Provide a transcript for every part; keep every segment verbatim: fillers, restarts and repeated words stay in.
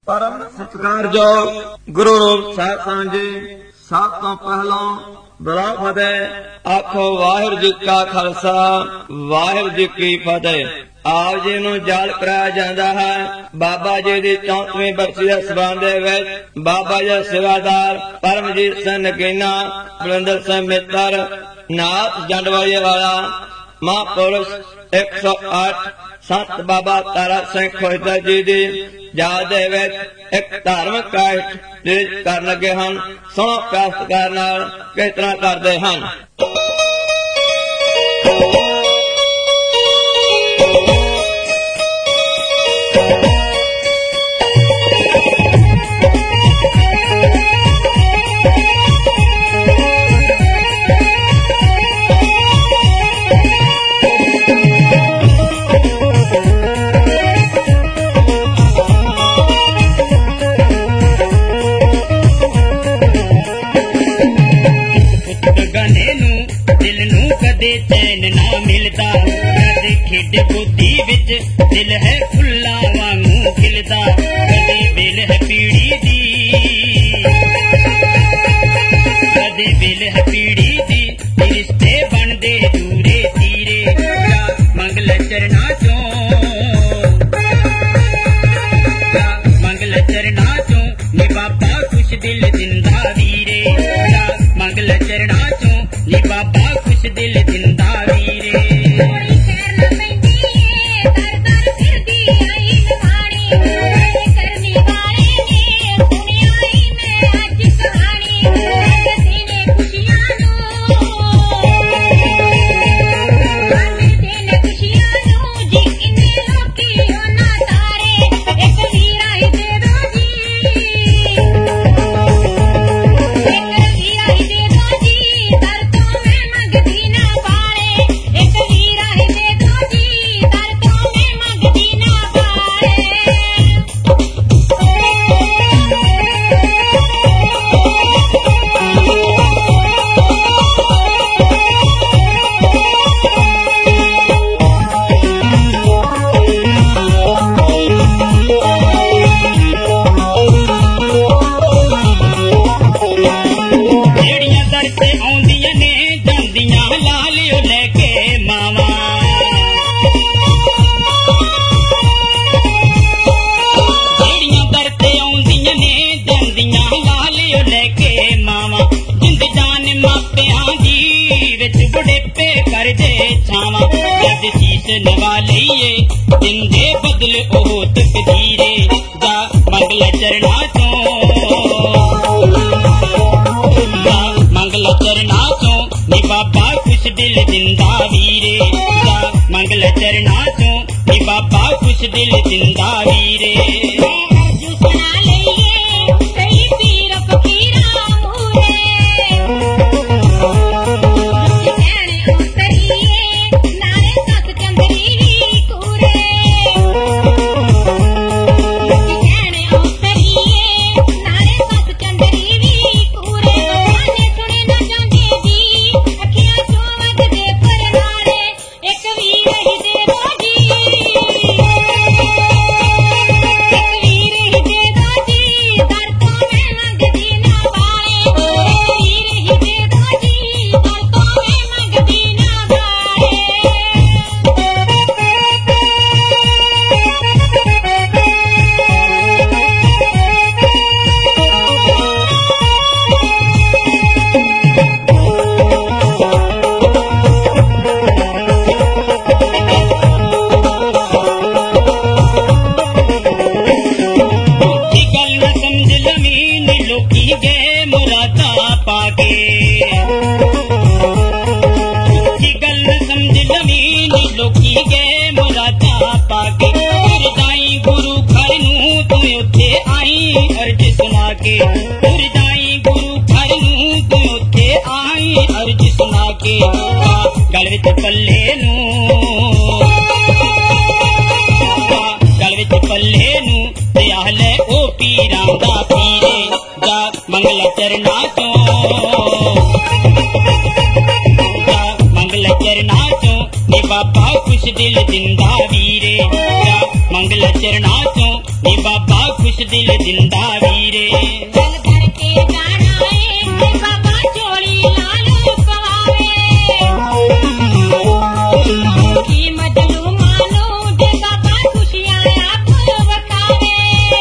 परम सत्कारयोग गुरु रूप साहिब सांझे सब तो पहलों बड़ा फतेह आखो वाहिगुरू जी का खालसा वाहिगुरू जी की फतेह। आप जी नूं याद कराया जाता है बाबा जी की चौंतवीं बरसी के संबंध विच बाबा जी सेवादार परमजीत सिंह नगीना बलिंदर सिंह मित्र नाथ जंडवाई वाला महापुरुष एक सौ आठ संत बाबा तारा सिंह खोजदा जी की याद एक धार्मिक कायट रिलीज कर लगे हैं। सुनो प्यासकार नाल किस तरह करते हैं। कदे चैन ना मिलता कदे खेड बुद्धि विच दिल है फुल्ला वांगू खिलदा कदे बिल है पीड़ी दी कदे बिल है पीड़ी दी रिश्ते बनदे दूरे तीरे मंगल चरना चों मंगल चरना चों नी बाबा खुश दिल जिंदा वीरे मंगल चरना चों नी बाबा दिल जिंदा वीरे कोई खैर न पैंदी दर दर फिरदी आई नवाणी करनी वाले ने सुनिया ही मैं अज कहानी करदी ने खुशियां नू करदी ने खुशियां नू जी इन्ने लोकी ओना तारे एक वीरा ही दे दो जी एक वीरा ही दे दो जी दर तो मैं मंगदी नवा लईए जिंदे बदल ओ तकदीरे जा मंगल चरना चों जा मंगल चरना चों नी बाबा खुश दिल जिंदा वीरे जा मंगल चरना चों नी बाबा खुश दिल जिंदा वीरे गल विच पल्ले नू गल विच पल्ले नू ते आहले ओ पीरां दा पीरे जा मंगल चरना चों जा मंगल चरना चों नी बाबा खुश दिल जिंदा वीरे जा मंगल चरना चों नी बाबा खुश खुश दिल जिंदा वीरे जल धर के जाना है जे बाबा चोली लाल पवावे की मजलू मानो जे बाबा खुशियां आप वखावे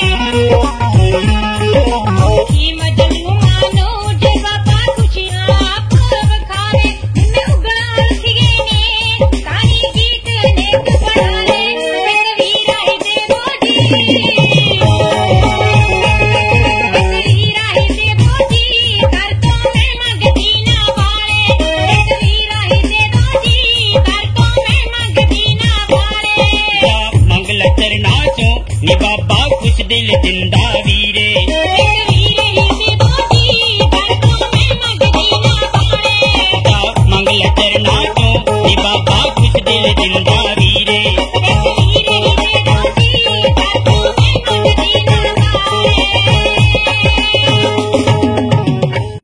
की मजलू मानो जे बाबा खुशियां आप वखावे जिन्ने उगड़ा थिए ने काई गीत अनेक पढ़ाले वीरा ही देवो जी नी बाबा खुश दिल जिंदा वीरे